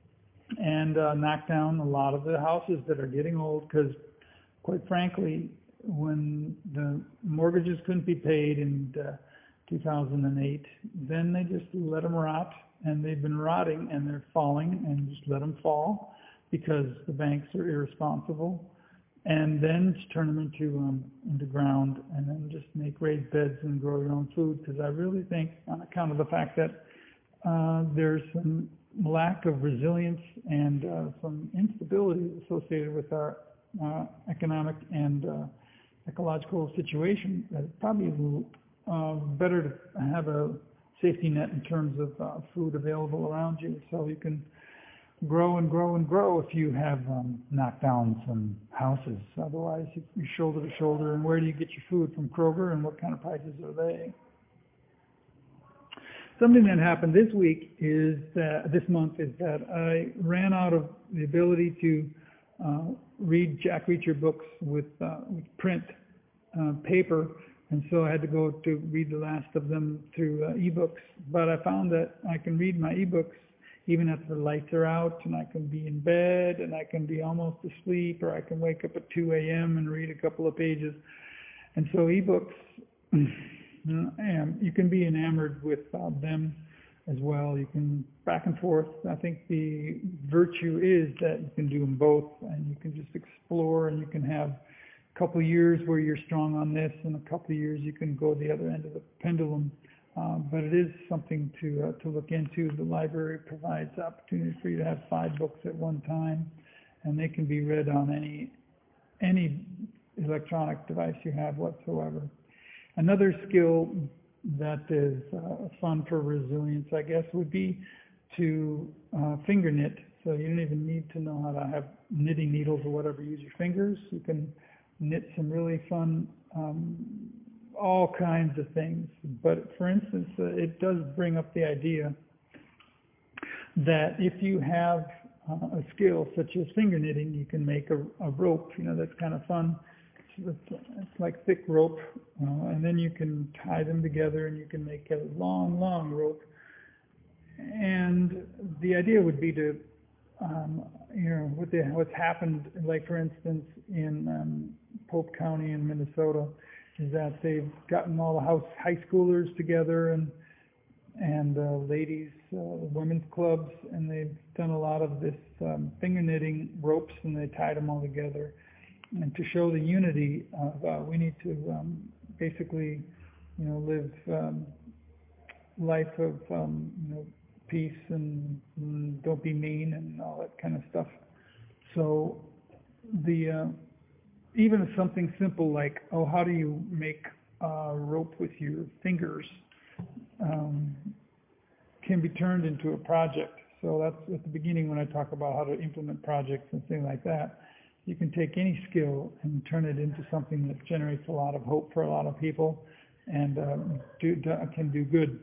and uh, knock down a lot of the houses that are getting old, because quite frankly, when the mortgages couldn't be paid in uh, two thousand eight, then they just let them rot, and they've been rotting and they're falling, and just let them fall because the banks are irresponsible. And then just turn them into um, into ground, and then just make raised beds and grow your own food. Because I really think, on account of the fact that uh, there's some lack of resilience and uh, some instability associated with our uh, economic and uh, ecological situation, that it's probably uh, better to have a safety net in terms of uh, food available around you, so you can grow and grow and grow if you have um, knocked down some houses. Otherwise, you're shoulder to shoulder. And where do you get your food? From Kroger, and what kind of prices are they? Something that happened this week is that, this month, is that I ran out of the ability to uh, read Jack Reacher books with, uh, with print uh, paper, and so I had to go to read the last of them through uh, ebooks. But I found that I can read my ebooks even if the lights are out, and I can be in bed, and I can be almost asleep, or I can wake up at two a.m. and read a couple of pages. And so ebooks, and you can be enamored with uh, them as well. You can back and forth. I think the virtue is that you can do them both, and you can just explore, and you can have a couple of years where you're strong on this, and a couple of years you can go the other end of the pendulum. Uh, but it is something to uh, to look into. The library provides opportunities for you to have five books at one time, and they can be read on any any electronic device you have whatsoever. Another skill that is uh, fun for resilience, I guess, would be to uh, finger knit. So you don't even need to know how to have knitting needles or whatever. Use your fingers. You can knit some really fun, um, all kinds of things. But for instance, uh, it does bring up the idea that if you have uh, a skill such as finger knitting, you can make a, a rope. You know, that's kind of fun. It's, it's like thick rope, uh, and then you can tie them together, and you can make a long, long rope. And the idea would be to, um, you know, what the, what's happened, like for instance, in um, Pope County in Minnesota, is that they've gotten all the house high schoolers together and and uh, ladies, uh, women's clubs, and they've done a lot of this um, finger knitting ropes, and they tied them all together. And to show the unity of, uh, we need to um, basically, you know, live um, life of, um, you know, peace and, and don't be mean and all that kind of stuff. So the uh, even something simple like, oh, how do you make a rope with your fingers, um, can be turned into a project. So that's at the beginning when I talk about how to implement projects and things like that. You can take any skill and turn it into something that generates a lot of hope for a lot of people and um, do, do, can do good.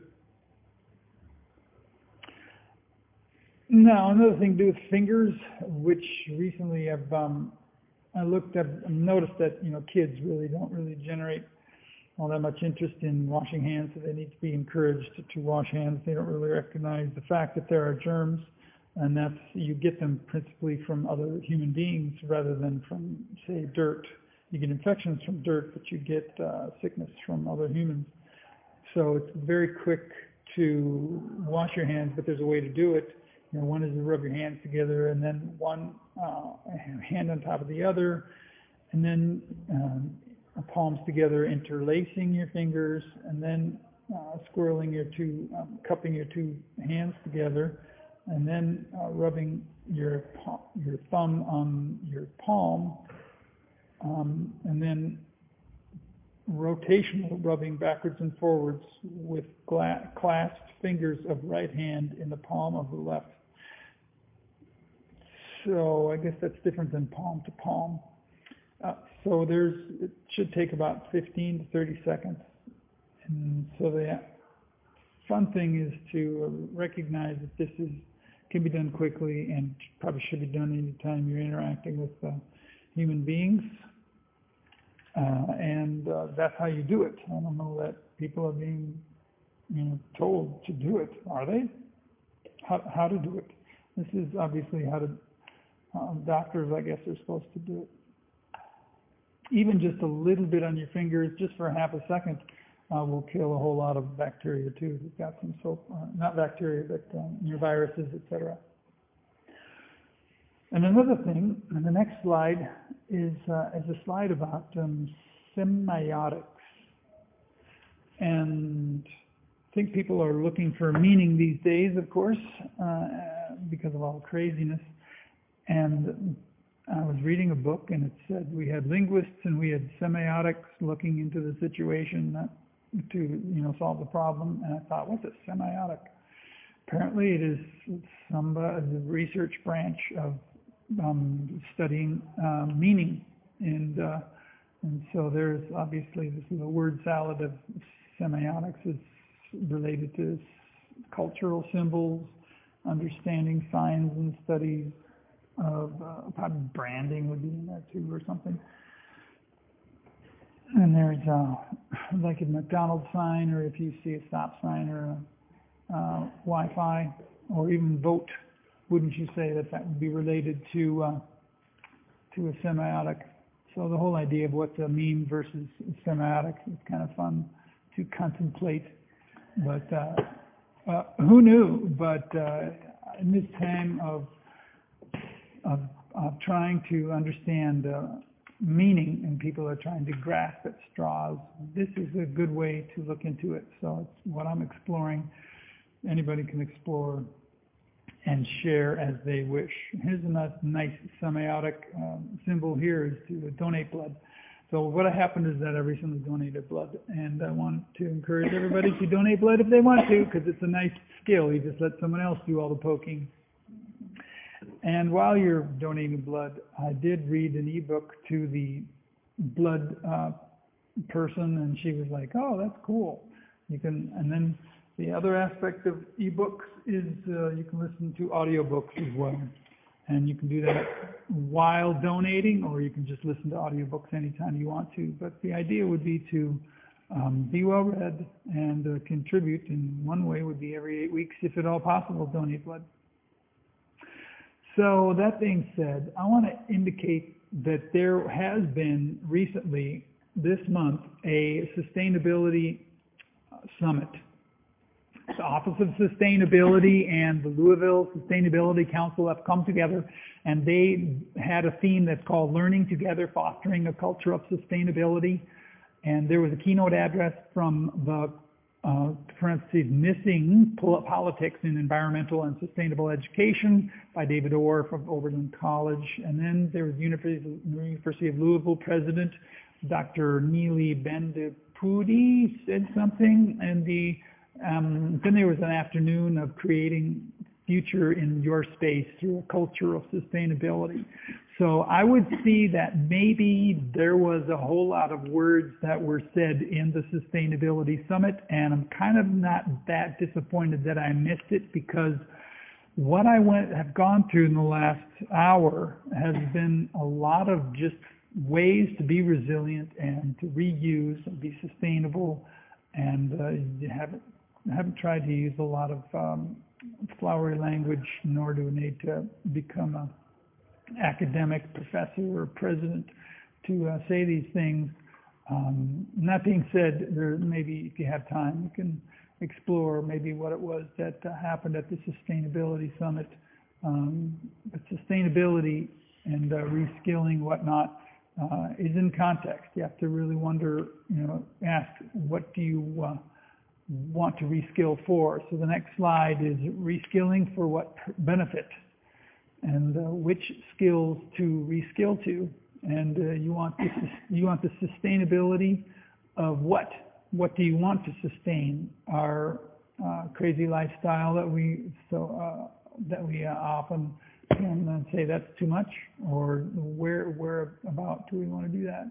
Now, another thing to do with fingers, which recently I've um, I looked at, noticed that, you know, kids really don't really generate all that much interest in washing hands, so they need to be encouraged to, to wash hands. They don't really recognize the fact that there are germs, and that's, you get them principally from other human beings rather than from, say, dirt. You get infections from dirt, but you get uh, sickness from other humans. So it's very quick to wash your hands, but there's a way to do it. You know, one is to rub your hands together, and then one uh, hand on top of the other, and then um, palms together, interlacing your fingers, and then uh, squirreling your two, um, cupping your two hands together, and then uh, rubbing your your thumb on your palm, um, and then rotational rubbing backwards and forwards with gla- clasped fingers of right hand in the palm of the left. So I guess that's different than palm to palm. Uh, so there's, it should take about fifteen to thirty seconds. And so the fun thing is to recognize that this is can be done quickly and probably should be done anytime you're interacting with uh, human beings. Uh, and uh, that's how you do it. I don't know that people are being, you know, told to do it, are they? How, how to do it. This is obviously how to, uh, doctors, I guess, are supposed to do it. Even just a little bit on your fingers, just for half a second, uh, will kill a whole lot of bacteria too. We've got some soap, uh, not bacteria, but um, your viruses, et cetera. And another thing, and the next slide is, uh, is a slide about um, semiotics. And I think people are looking for meaning these days, of course, uh, because of all the craziness. And I was reading a book, and it said we had linguists and we had semiotics looking into the situation not to, you know, solve the problem. And I thought, what's a semiotic? Apparently, it is some uh, the research branch of um, studying uh, meaning, and uh, and so there's obviously this is a word salad of semiotics. It's related to cultural symbols, understanding signs and studies of uh, probably branding would be in there too, or something. And there's uh, like a McDonald's sign, or if you see a stop sign, or a uh, Wi-Fi, or even vote. Wouldn't you say that that would be related to uh, to a semiotic? So the whole idea of what's a meme versus a semiotic is kind of fun to contemplate. But uh, uh, who knew? But uh, in this time of of, of trying to understand uh, meaning, and people are trying to grasp at straws, this is a good way to look into it. So it's what I'm exploring. Anybody can explore and share as they wish. Here's a nice semiotic um, symbol here is to donate blood. so what happened is that I recently donated blood, and I want to encourage everybody to donate blood if they want to, because it's a nice skill. You just let someone else do all the poking. And while you're donating blood, I did read an ebook to the blood uh, person, and she was like, "Oh, that's cool." You can, and then the other aspect of ebooks is uh, you can listen to audiobooks as well. And you can do that while donating, or you can just listen to audiobooks anytime you want to. But the idea would be to um, be well read and uh, contribute. And one way would be every eight weeks, if at all possible, donate blood. So that being said, I want to indicate that there has been recently, this month, a sustainability summit. The Office of Sustainability and the Louisville Sustainability Council have come together, and they had a theme that's called Learning Together, Fostering a Culture of Sustainability. And there was a keynote address from the, uh, parentheses, Missing Politics in Environmental and Sustainable Education by David Orr from Oberlin College. And then there was University, University of Louisville President Doctor Neely Bendapudi said something, and the Um, then there was an afternoon of creating future in your space through a culture of sustainability. So I would see that maybe there was a whole lot of words that were said in the Sustainability Summit, and I'm kind of not that disappointed that I missed it, because what I went have gone through in the last hour has been a lot of just ways to be resilient and to reuse and be sustainable, and uh, you haven't I haven't tried to use a lot of um, flowery language, nor do I need to become an academic professor or president to uh, say these things. Um, that being said, there maybe if you have time, you can explore maybe what it was that uh, happened at the Sustainability Summit. Um, but sustainability and uh, reskilling, whatnot, uh, is in context. You have to really wonder, you know, ask, what do you uh, want to reskill for? So the next slide is reskilling for what benefit, and uh, which skills to reskill to, and uh, you want the, you want the sustainability of what? What do you want to sustain? Our uh, crazy lifestyle that we so uh, that we uh, often can say that's too much, or where where about do we want to do that?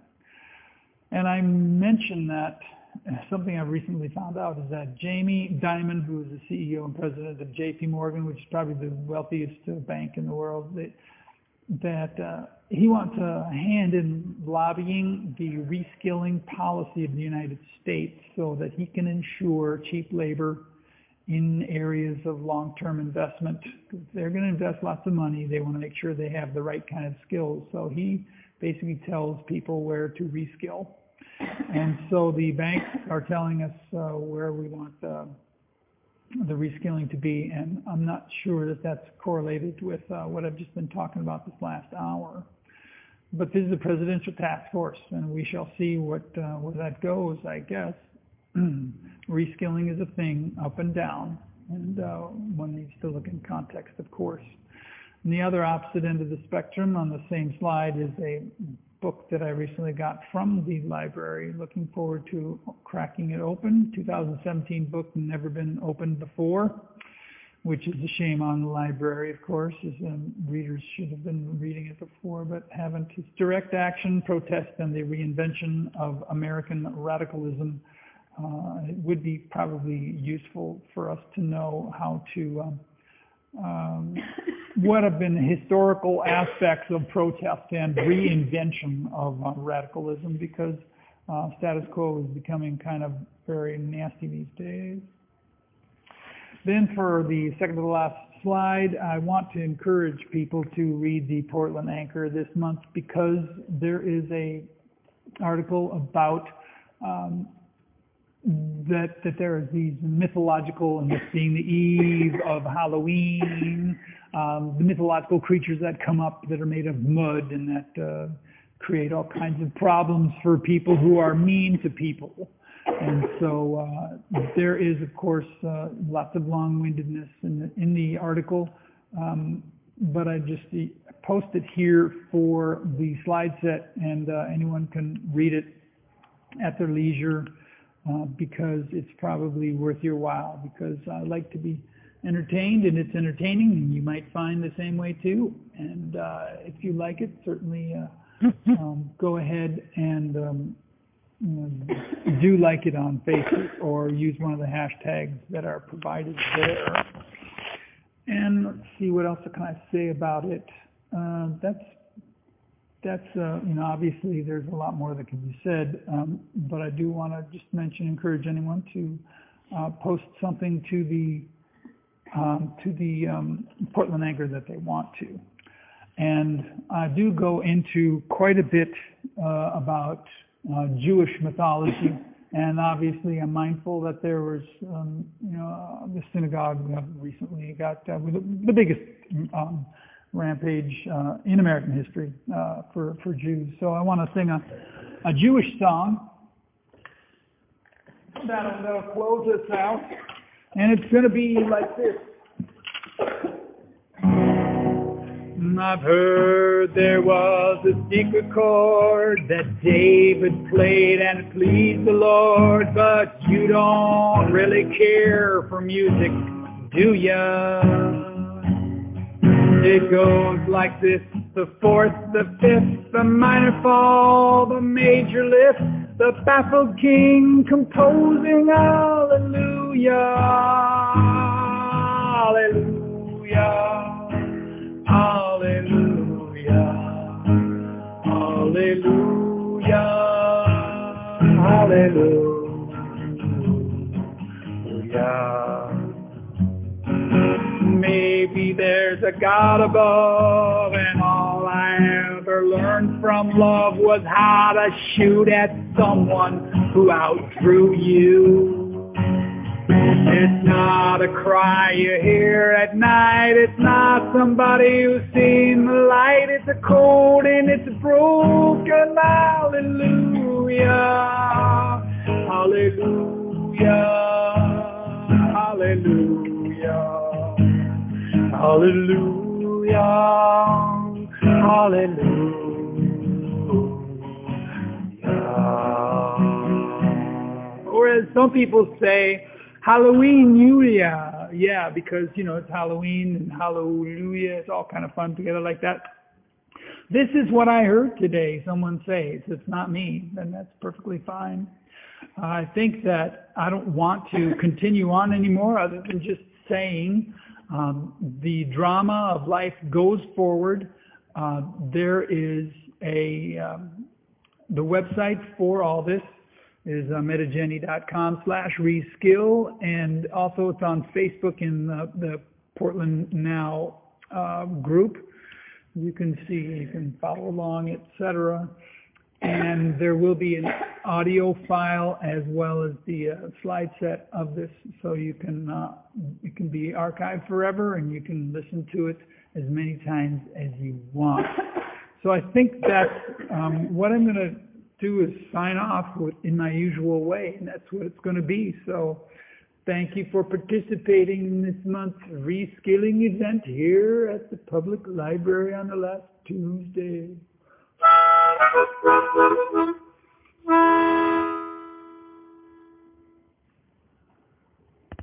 And I mentioned that. Something I've recently found out is that Jamie Dimon, who is the C E O and president of J P Morgan, which is probably the wealthiest uh, bank in the world, that, that uh, he wants a hand in lobbying the reskilling policy of the United States so that he can ensure cheap labor in areas of long-term investment. If they're going to invest lots of money, they want to make sure they have the right kind of skills. So he basically tells people where to reskill. And so the banks are telling us uh, where we want uh, the reskilling to be, and I'm not sure that that's correlated with uh, what I've just been talking about this last hour. But this is a presidential task force, and we shall see what uh, where that goes, I guess. Reskilling is a thing up and down, and uh, one needs to look in context, of course. And the other opposite end of the spectrum on the same slide is a book that I recently got from the library. Looking forward to cracking it open. two thousand seventeen book, never been opened before, which is a shame on the library, of course, as um, readers should have been reading it before, but haven't. It's Direct Action, Protest, and the Reinvention of American Radicalism. Uh, it would be probably useful for us to know how to um, Um, what have been the historical aspects of protest and reinvention of uh, radicalism, because uh, status quo is becoming kind of very nasty these days. Then for the second to the last slide, I want to encourage people to read the Portland Anchor this month, because there is a article about um, that that there are these mythological, and this being the eve of Halloween, um, the mythological creatures that come up that are made of mud and that uh, create all kinds of problems for people who are mean to people. And so uh, there is, of course, uh, lots of long-windedness in the, in the article, um, but I just post it here for the slide set, and uh, anyone can read it at their leisure, uh, because it's probably worth your while, because I like to be entertained, and it's entertaining, and you might find the same way too. And uh, if you like it, certainly uh, um, go ahead and um, you know, do like it on Facebook, or use one of the hashtags that are provided there. And let's see, what else can I say about it? Uh, that's that's uh, you know, obviously there's a lot more that can be said, um, but I do want to just mention, encourage anyone to uh, post something to the Um, to the um, Portland Anchor that they want to. And I do go into quite a bit uh, about uh, Jewish mythology, and obviously I'm mindful that there was, um, you know, the synagogue recently got uh, the, the biggest um, rampage uh, in American history uh, for, for Jews. So I want to sing a, a Jewish song that'll, that'll close us out. And it's going to be like this. I've heard there was a secret chord that David played and it pleased the Lord, but you don't really care for music, do ya? It goes like this: the fourth, the fifth, the minor fall, the major lift, the baffled king composing hallelujah, hallelujah, hallelujah, hallelujah, hallelujah. Maybe there's a God above, and all I ever learned from love was how to shoot at someone who outdrew you. It's not a cry you hear at night, it's not somebody who's seen the light, it's a cold and it's a broken hallelujah, hallelujah, hallelujah. Hallelujah, hallelujah. Or as some people say, Halloween, yeah, yeah, because, you know, it's Halloween and hallelujah, it's all kind of fun together like that. This is what I heard today, someone say. It's, it's not me, and that's perfectly fine. Uh, I think that I don't want to continue on anymore other than just saying, Um, the drama of life goes forward. Uh, there is a, um, the website for all this is uh, metagenny.com slash reskill, and also it's on Facebook in the, the Portland Now uh, group. You can see, you can follow along, et cetera. And there will be an audio file as well as the uh, slide set of this, so you can uh, it can be archived forever, and you can listen to it as many times as you want. So I think that um, what I'm going to do is sign off with, in my usual way, and that's what it's going to be. So thank you for participating in this month's reskilling event here at the Public Library on the last Tuesday. Thank you.